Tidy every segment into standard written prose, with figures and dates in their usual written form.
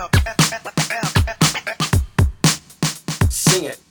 Sing it.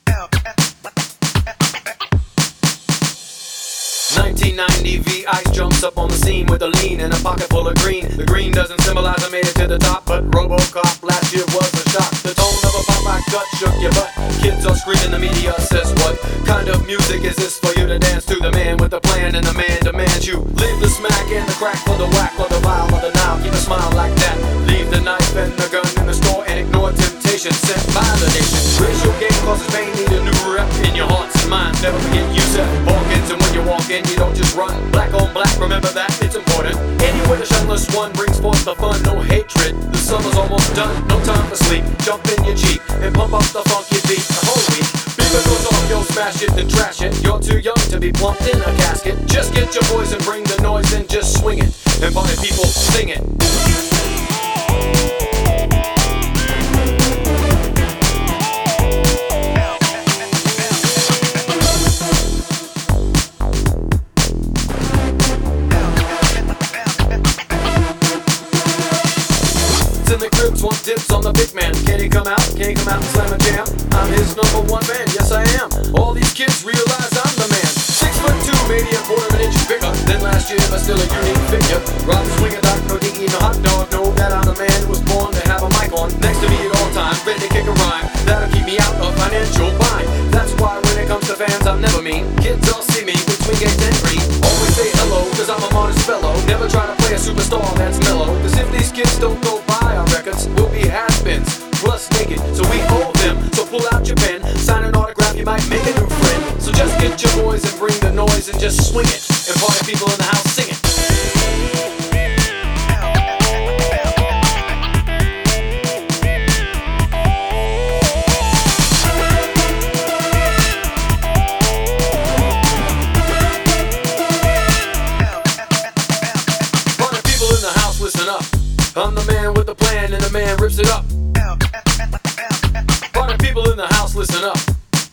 1990 V Ice jumps up on the scene with a lean and a pocket full of green. The green doesn't symbolize I made it to the top, but RoboCop last year was a shock. The tone of a Popeye gut shook your butt. Kids are screaming, the media says what kind of music is this for you to dance to? The man with the plan and the man demands you leave the smack and the crack for the whack or the vial or the now. Keep a smile like that. Leave the knife and the gun in the store and ignore temptation sent by the nation. Raise your game causes pain, need a new rep in your hearts and minds. Never forget you said Hawkins, and when you walk in you don't just run. Black on black, remember that, it's important. Anyway, the shunless one brings forth the fun, no hatred. The summer's almost done, no time for sleep. Jump in your Jeep and pump up the funky beat the whole week. Beaver goes off, yo, smash it, then trash it. You're too young to be plumped in a casket. Just get your voice and bring the noise and just swing it. And party people, sing it. In the cribs, want dips on the big man. Can he come out? Can he come out and slam a jam? I'm his number one fan, yes I am. All these kids realize I'm the man. 6'2", maybe a quarter of an inch bigger than last year, but still a unique figure. Rob the swinger, doc, no dinky, no hot dog. Know that I'm the man who was born to have a mic on next to me at all times, ready to kick a rhyme. That'll keep me out of financial bind. That's why when it comes to fans, I'm never mean. Kids all see me with swing games and green. Always say hello, cause I'm a modest fellow. Never try to play a superstar that's mellow. Cause if these kids don't go by our records, we'll be has-beens, plus naked, so we owe them. So pull out your pen, sign an autograph, you might make a new friend. So just get your boys and bring the noise and just swing it. And party people in the house, sing it. Party people in the house, listen up. I'm the man with the plan and the man rips it up. Party people in the house, listen up.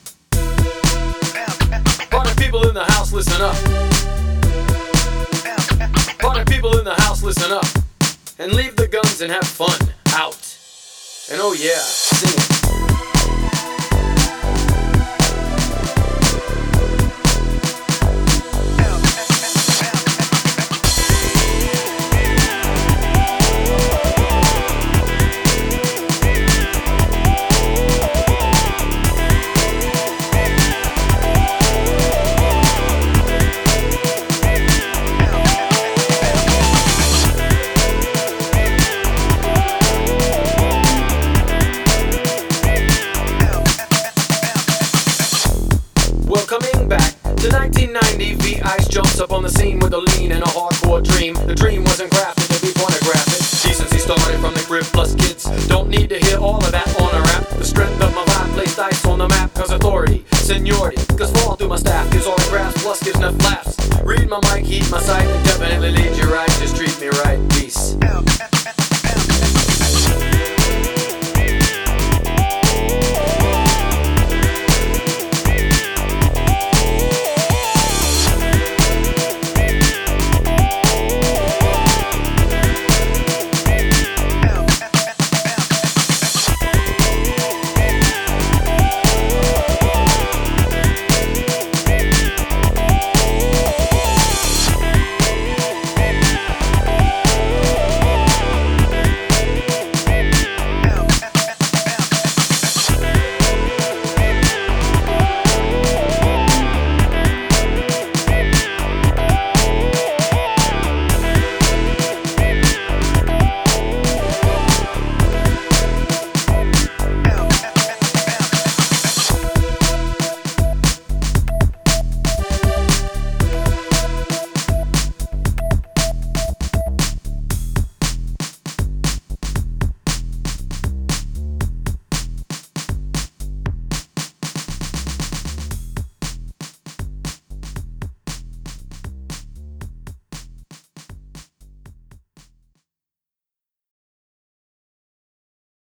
Party people in the house, listen up. Party people in the house, listen up. And leave the guns and have fun out. And oh yeah, sing it. Coming back to 1990, V Ice jumps up on the scene with a lean and a hardcore dream. The dream wasn't crafted to be pornographic. Decency started from the crib, plus kids don't need to hear all of that on a rap. The strength of my vibe placed ice on the map, cause authority, seniority, cause fall through my staff gives autographs, plus gives enough laughs. Read my mic, heed my sight, and definitely lead you right.